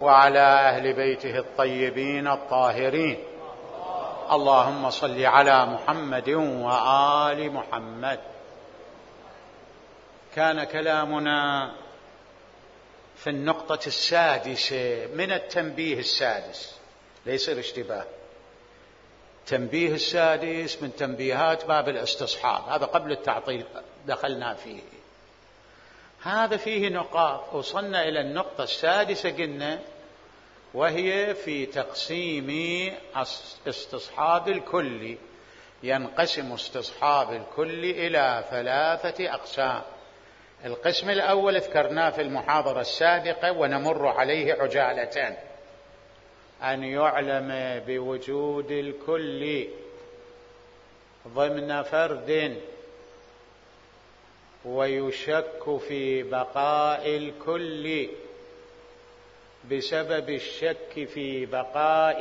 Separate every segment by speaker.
Speaker 1: وعلى أهل بيته الطيبين الطاهرين. اللهم صل على محمد وآل محمد. كان كلامنا في النقطة السادسة من التنبيه السادس، ليس الاشتباه. التنبيه السادس من تنبيهات باب الاستصحاب، هذا قبل التعطيل دخلنا فيه. هذا فيه نقاط، وصلنا إلى النقطة السادسة قلنا، وهي في تقسيم استصحاب الكل. ينقسم استصحاب الكل إلى 3 أقسام. القسم الأول ذكرناه في المحاضرة السابقة ونمر عليه عجالة: أن يعلم بوجود الكل ضمن فرد، ويشك في بقاء الكل بسبب الشك في بقاء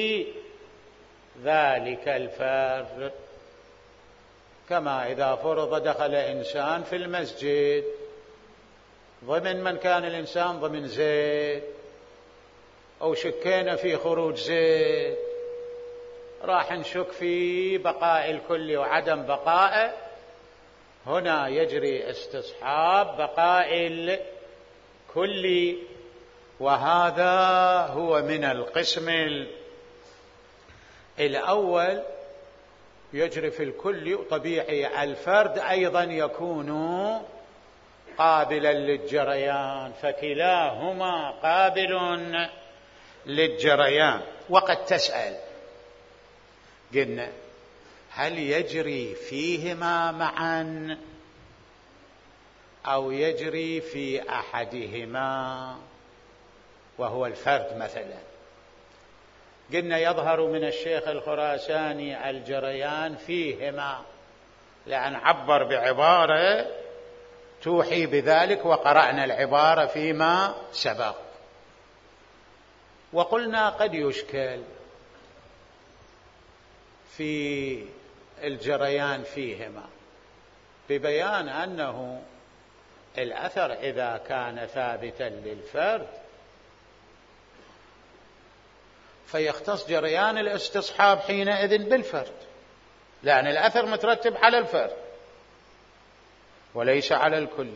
Speaker 1: ذلك الفرد. كما إذا فرض دخل إنسان في المسجد، ضمن من كان الإنسان؟ ضمن زيد، أو شكينا في خروج زيد، راح نشك في بقاء الكل وعدم بقائه. هنا يجري استصحاب بقاء الكل، وهذا هو من القسم الأول. يجري في الكل طبيعي. الفرد أيضا يكون قابلا للجريان، فكلاهما قابل للجريان. وقد تسأل، قلنا هل يجري فيهما معا أو يجري في أحدهما وهو الفرد مثلا؟ قلنا يظهر من الشيخ الخراساني الجريان فيهما، لأن عبر بعبارة توحي بذلك، وقرأنا العبارة فيما سبق. وقلنا قد يشكل في الجريان فيهما ببيان أنه الأثر إذا كان ثابتا للفرد فيختص جريان الاستصحاب حينئذ بالفرد، لأن الأثر مترتب على الفرد وليس على الكل،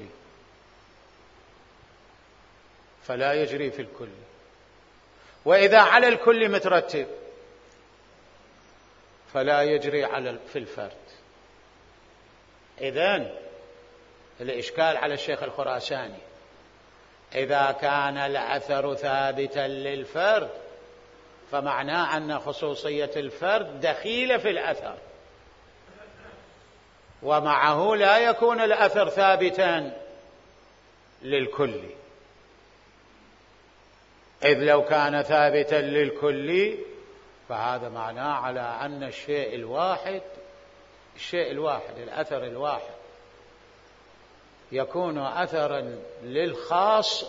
Speaker 1: فلا يجري في الكل. وإذا على الكل مترتب فلا يجري في الفرد. إذن الإشكال على الشيخ الخراساني: إذا كان الأثر ثابتا للفرد فمعناه أن خصوصية الفرد دخيلة في الأثر، ومعه لا يكون الأثر ثابتا للكل. إذ لو كان ثابتا للكل فهذا معناه على أن الشيء الواحد الأثر الواحد يكون أثرا للخاص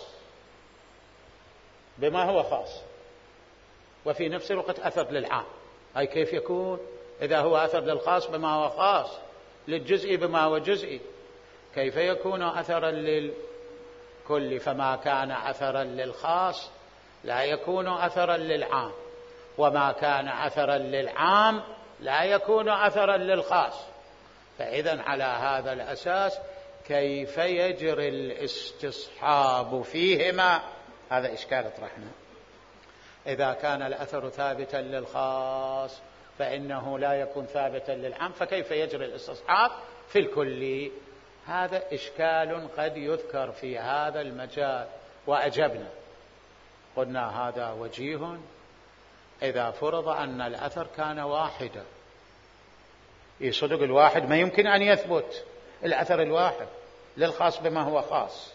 Speaker 1: بما هو خاص، وفي نفس الوقت أثر للعام. أي كيف يكون؟ إذا هو أثر للخاص بما هو خاص، للجزء بما هو جزئي، كيف يكون أثرا للكل؟ فما كان أثرا للخاص لا يكون أثرا للعام، وما كان أثرا للعام لا يكون أثرا للخاص. فإذن على هذا الأساس كيف يجري الاستصحاب فيهما؟ هذا إشكال طرحنا. إذا كان الأثر ثابتا للخاص فإنه لا يكون ثابتا للعام، فكيف يجري الاستصحاب في الكل؟ هذا إشكال قد يذكر في هذا المجال، وأجبنا قلنا هذا وجيه إذا فرض أن الأثر كان واحدا. صدق الواحد ما يمكن أن يثبت، الأثر الواحد للخاص بما هو خاص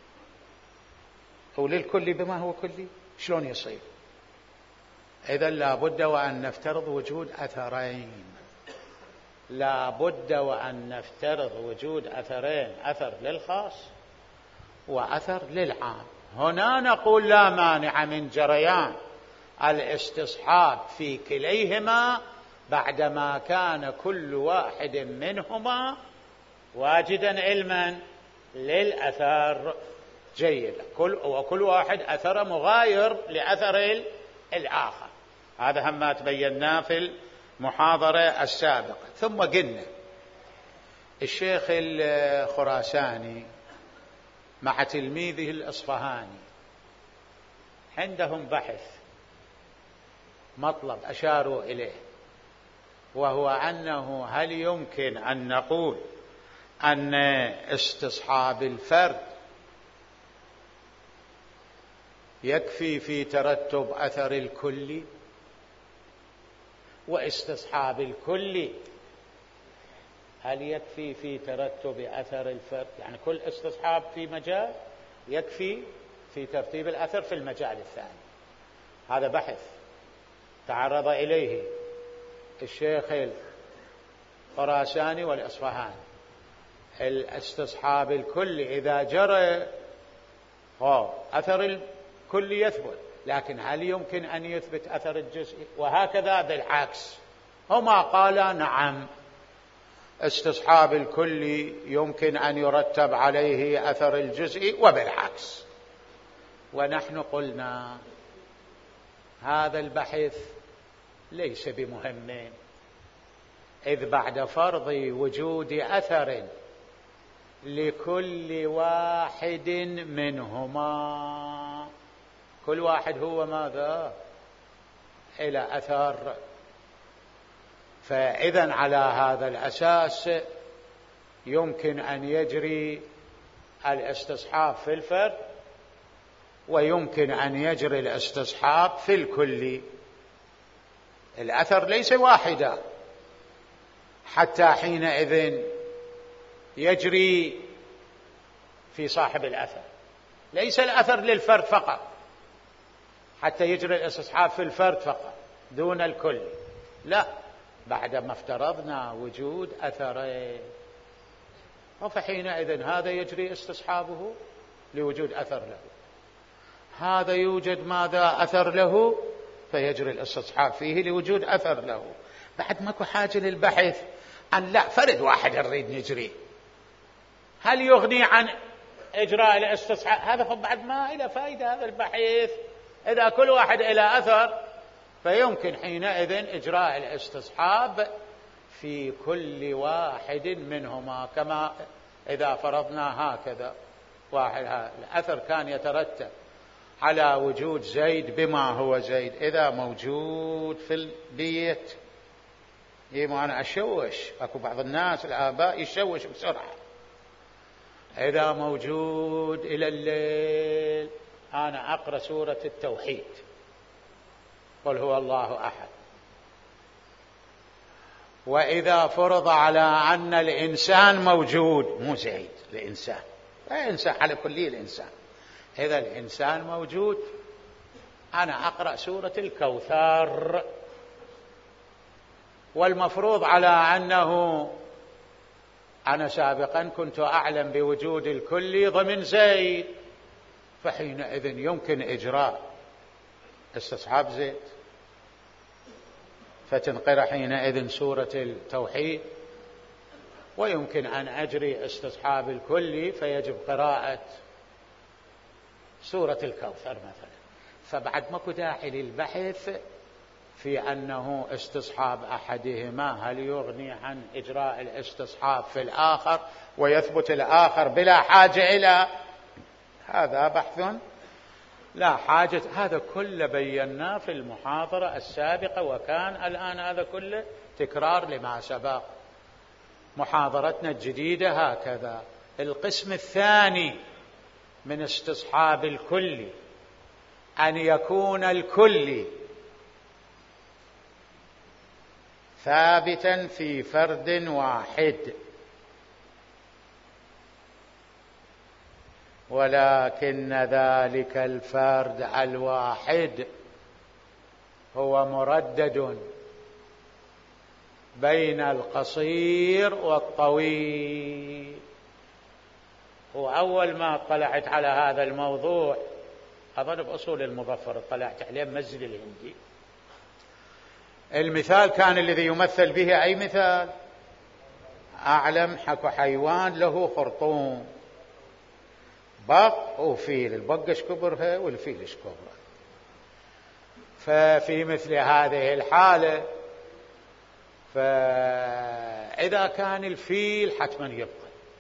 Speaker 1: أو للكل بما هو كلي، شلون يصير؟ إذن لابد وأن نفترض وجود أثرين، لابد وأن نفترض وجود أثرين، أثر للخاص وأثر للعام. هنا نقول لا مانع من جريان الاستصحاب في كليهما بعدما كان كل واحد منهما واجدا علما للأثر. جيد، وكل واحد أثر مغاير لأثر الآخر. هذا هم ما تبيناه في المحاضرة السابقة. ثم قلنا الشيخ الخراساني مع تلميذه الإصفهاني عندهم بحث مطلب أشاروا إليه، وهو أنه هل يمكن أن نقول أن استصحاب الفرد يكفي في ترتب أثر الكل، واستصحاب الكل هل يكفي في ترتب أثر الفرد؟ يعني كل استصحاب في مجال يكفي في ترتيب الأثر في المجال الثاني. هذا بحث تعرض إليه الشيخ الخراساني والإصفهاني. الاستصحاب الكل إذا جرى أثر الكل يثبت، لكن هل يمكن أن يثبت أثر الجزء؟ وهكذا بالعكس، هما قالا نعم استصحاب الكل يمكن أن يرتب عليه أثر الجزء وبالعكس. ونحن قلنا هذا البحث ليس بمهم، إذ بعد فرض وجود أثر لكل واحد منهما، كل واحد هو ماذا؟ إلى أثر. فإذن على هذا الأساس يمكن أن يجري الاستصحاب في الفرد، ويمكن أن يجري الاستصحاب في الكل. الأثر ليس واحدا، حتى حينئذ يجري في صاحب الأثر، ليس الأثر للفرد فقط حتى يجري الاستصحاب في الفرد فقط دون الكل، لا، بعدما افترضنا وجود أثرين، فحينئذ هذا يجري استصحابه لوجود أثر له، هذا يوجد ماذا؟ أثر له، فيجري الاستصحاب فيه لوجود أثر له. بعد ماكو حاجة للبحث عن لا فرد واحد نريد نجري، هل يغني عن إجراء الاستصحاب؟ هذا بعد ما إلى فائدة هذا البحث. إذا كل واحد إلى أثر فيمكن حينئذ إجراء الاستصحاب في كل واحد منهما، كما إذا فرضنا هكذا واحد الأثر كان يترتب على وجود زيد بما هو زيد، إذا موجود في البيت ما أنا أشوش، أكو بعض الناس الآباء يشوش بسرعة، إذا موجود إلى الليل أنا أقرأ سورة التوحيد، قل هو الله أحد. وإذا فرض على أن الإنسان موجود، مو زيد، الإنسان، الإنسان على كل الإنسان، إذا الإنسان موجود أنا أقرأ سورة الكوثر، والمفروض على أنه أنا سابقا كنت أعلم بوجود الكل ضمن زيد، فحينئذ يمكن إجراء استصحاب زيد، فتنقرأ حينئذ سورة التوحيد، ويمكن أن أجري استصحاب الكل فيجب قراءة سورة الكوثر مثلا. فبعد ماكو داعي للبحث في أنه استصحاب أحدهما هل يغني عن إجراء الاستصحاب في الآخر ويثبت الآخر بلا حاجة إلى هذا بحث لا حاجة. هذا كله بيناه في المحاضرة السابقة، وكان الآن هذا كله تكرار لما سبق. محاضرتنا الجديدة هكذا. القسم الثاني من استصحاب الكل أن يكون الكل ثابتا في فرد واحد، ولكن ذلك الفرد الواحد هو مردد بين القصير والطويل. وأول ما اطلعت على هذا الموضوع أظن بأصول المظفر اطلعت عليه مسجد الهندي، المثال كان الذي يمثل به أي مثال؟ أعلم حيوان له خرطوم، بق وفيل، البقش كبرها والفيلش كبرها. ففي مثل هذه الحالة فإذا كان الفيل حتما يبقى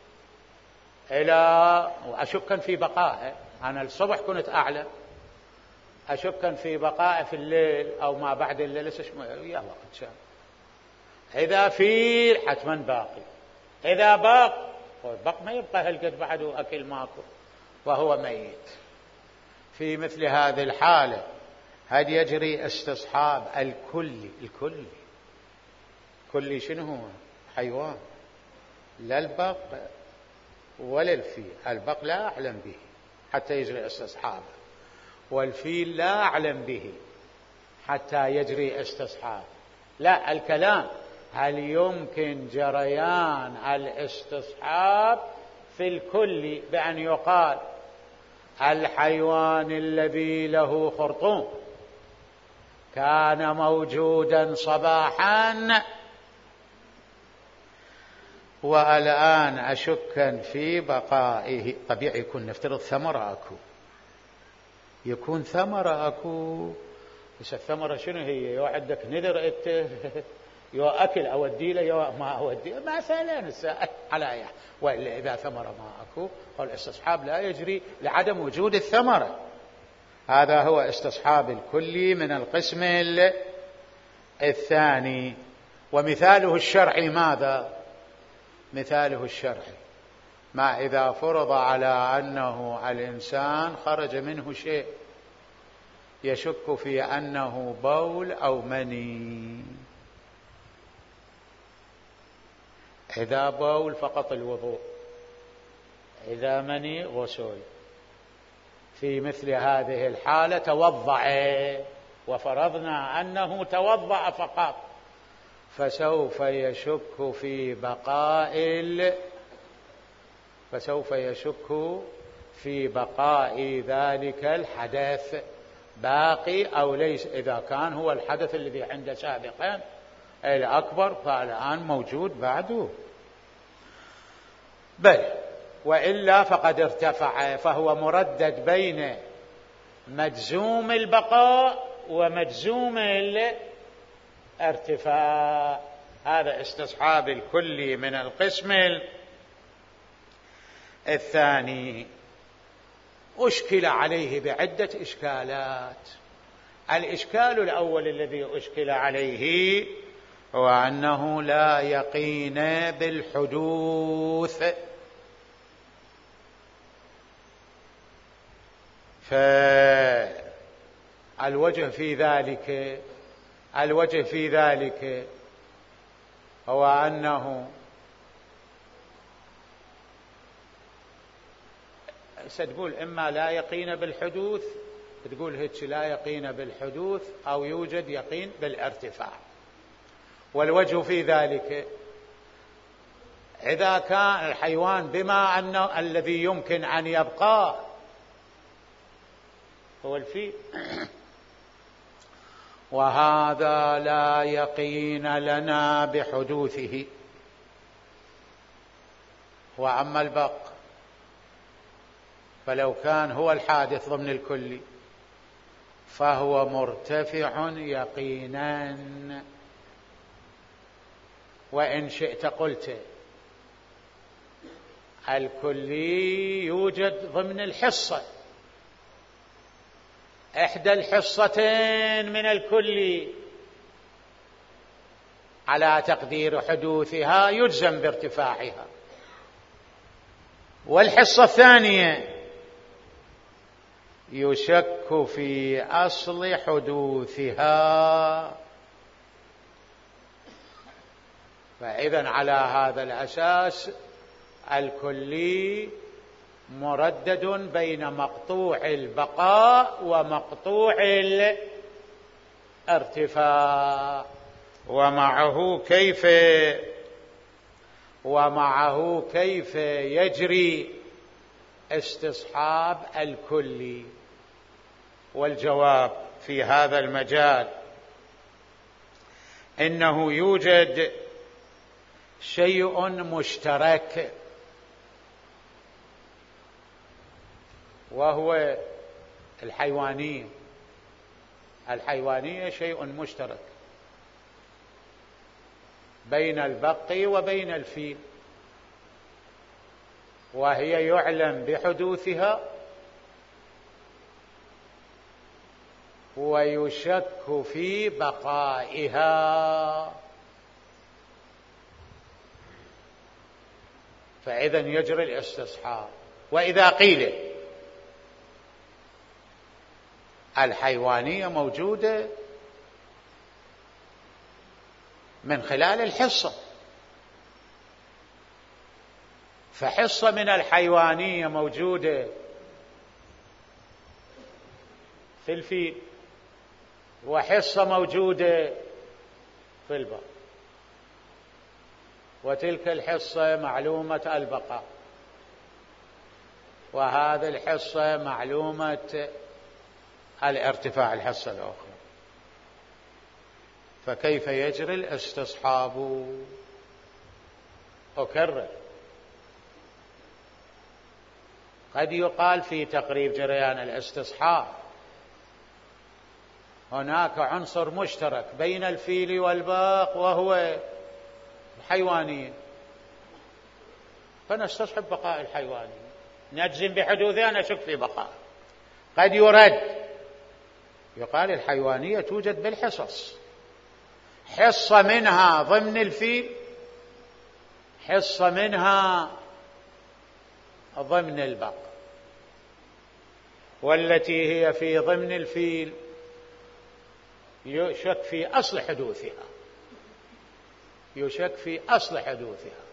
Speaker 1: وأشكا في بقائه، أنا الصبح كنت أعلم، أشكا في بقائه في الليل أو ما بعد الليل يا وقت شام. إذا فيل حتما باقي، إذا بق ما يبقى هالقد بعده أكل ماكو وهو ميت. في مثل هذه الحالة هل يجري استصحاب الكلي كلي شنو هو؟ حيوان، لا البق ولا الفيل. البق لا أعلم به حتى يجري استصحابه، والفيل لا أعلم به حتى يجري استصحابه. لا، الكلام هل يمكن جريان الاستصحاب في الكل بأن يقال الحيوان الذي له خرطوم كان موجودا صباحا والآن أشكا في بقائه. طبيعي يكون، نفترض ثمرة أكو، يكون ثمرة أكو، بس الثمرة شنو هي؟ يو عندك نذر انت يو أكل أودي له يو ما أودي ما سألين السائل على وإلا إذا ثمرة ما أكو فالاستصحاب لا يجري لعدم وجود الثمرة. هذا هو استصحاب الكلي من القسم الثاني. ومثاله الشرعي ماذا؟ مثاله الشرعي ما إذا فرض على أنه الإنسان خرج منه شيء يشك في أنه بول أو مني. إذا بول فقط الوضوء، إذا مني غسل. في مثل هذه الحالة توضأ، وفرضنا أنه توضأ فقط، فسوف يشك في بقاء ذلك الحدث باقي أو ليس. إذا كان هو الحدث الذي عنده سابقا الأكبر فالآن موجود بعده، بل وإلا فقد ارتفع، فهو مردد بين مجزوم البقاء ومجزوم الارتفاع. هذا استصحاب الكلي من القسم الثاني. أشكل عليه بعدة إشكالات. الإشكال الأول الذي أشكل عليه هو أنه لا يقين بالحدوث، فالوجه في ذلك هو أنه ستقول إما لا يقين بالحدوث، تقول هيك لا يقين بالحدوث، أو يوجد يقين بالارتفاع. والوجه في ذلك إذا كان الحيوان بما أنه الذي يمكن أن يبقى هو الفيل، وهذا لا يقين لنا بحدوثه. وأما البق فلو كان هو الحادث ضمن الكل فهو مرتفع يقينا. وإن شئت قلت الكلي يوجد ضمن الحصة، إحدى الحصتين من الكلي على تقدير حدوثها يجزم بارتفاعها، والحصة الثانية يشك في أصل حدوثها. فإذن على هذا الأساس الكلي مردد بين مقطوع البقاء ومقطوع الارتفاع. ومعه كيف يجري استصحاب الكلي. والجواب في هذا المجال إنه يوجد شيء مشترك وهو الحيوانية. الحيوانية شيء مشترك بين البق وبين الفيل، وهي يعلم بحدوثها ويشك في بقائها، فإذا يجري الاستصحاب. وإذا قيل الحيوانية موجودة من خلال الحصة، فحصة من الحيوانية موجودة في الفيل، وحصة موجودة في البق، وتلك الحصة معلومة البقاء، وهذه الحصة معلومة الارتفاع، الحصة الأخرى. فكيف يجري الاستصحاب؟ أكرر، قد يقال في تقريب جريان الاستصحاب هناك عنصر مشترك بين الفيل والباق وهو الحيوانية، فنستصحب بقاء الحيوانية، نجزم بحدوثها، نشك في بقاء. قد يرد يقال الحيوانية توجد بالحصص، حصة منها ضمن الفيل، حصة منها ضمن البق، والتي هي في ضمن الفيل يشك في أصل حدوثها، يشك في أصل حدوثها،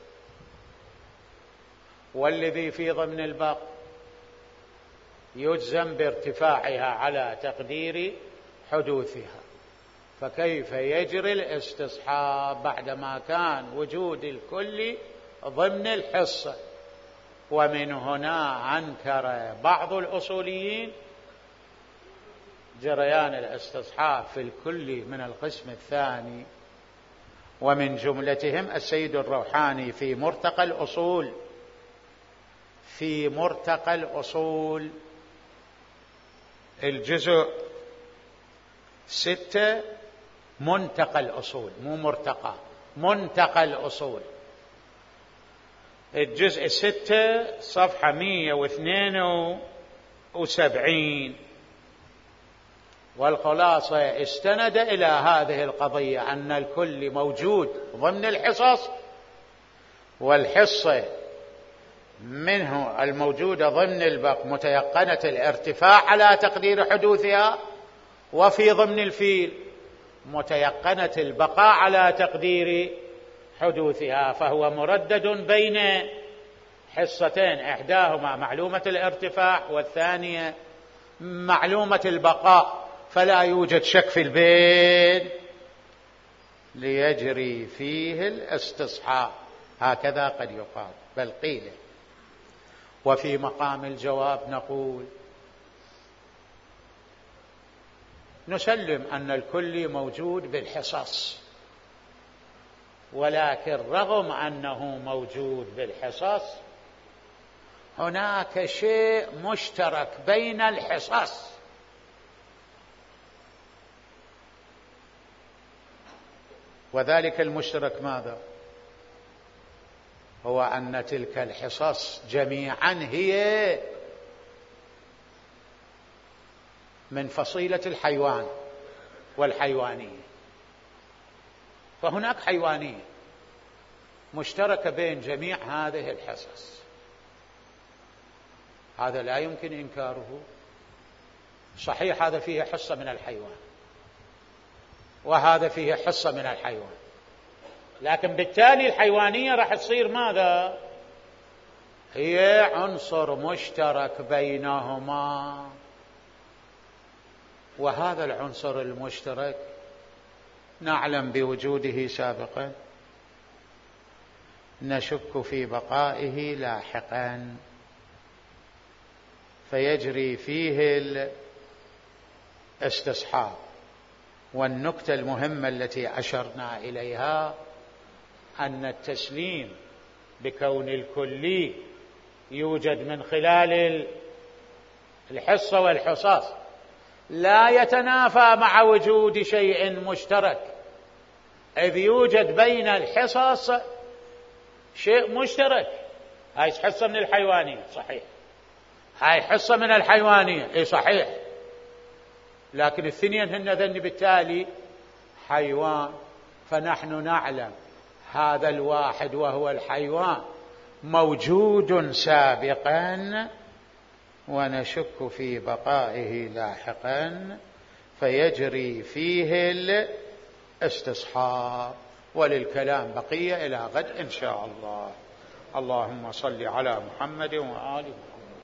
Speaker 1: والذي في ضمن البق يجزم بارتفاعها على تقدير حدوثها. فكيف يجري الاستصحاب بعدما كان وجود الكل ضمن الحصة؟ ومن هنا أنكر بعض الأصوليين جريان الاستصحاب في الكل من القسم الثاني، ومن جملتهم السيد الروحاني في مرتقى الأصول، في مرتقى الأصول الجزء 6، منتقى الأصول، مو مرتقى، منتقى الأصول، الجزء 6 صفحة 172. والخلاصة استند إلى هذه القضية أن الكل موجود ضمن الحصص، والحصة منه الموجودة ضمن البق متيقنة الارتفاع على تقدير حدوثها، وفي ضمن الفيل متيقنة البقاء على تقدير حدوثها، فهو مردد بين حصتين، إحداهما معلومة الارتفاع والثانية معلومة البقاء، فلا يوجد شك في البين ليجري فيه الاستصحاب. هكذا قد يقال، بل قيل. وفي مقام الجواب نقول نسلم أن الكل موجود بالحصص، ولكن رغم أنه موجود بالحصص هناك شيء مشترك بين الحصص، وذلك المشترك ماذا؟ هو أن تلك الحصص جميعا هي من فصيلة الحيوان والحيوانية، فهناك حيوانية مشتركة بين جميع هذه الحصص، هذا لا يمكن إنكاره. صحيح هذا فيه حصة من الحيوان وهذا فيه حصة من الحيوان، لكن بالتالي الحيوانية راح تصير ماذا؟ هي عنصر مشترك بينهما، وهذا العنصر المشترك نعلم بوجوده سابقا، نشك في بقائه لاحقا، فيجري فيه الاستصحاب. والنكتة المهمة التي أشرنا إليها أن التسليم بكون الكلي يوجد من خلال الحصة والحصاص لا يتنافى مع وجود شيء مشترك، إذ يوجد بين الحصص شيء مشترك. هاي حصة من الحيوانية صحيح، هاي حصة من الحيوانية اي صحيح، لكن الاثنين هن ذن بالتالي حيوان. فنحن نعلم هذا الواحد وهو الحيوان موجود سابقا، ونشك في بقائه لاحقا، فيجري فيه الاستصحاب. وللكلام بقية إلى غد إن شاء الله. اللهم صل على محمد وآل محمد.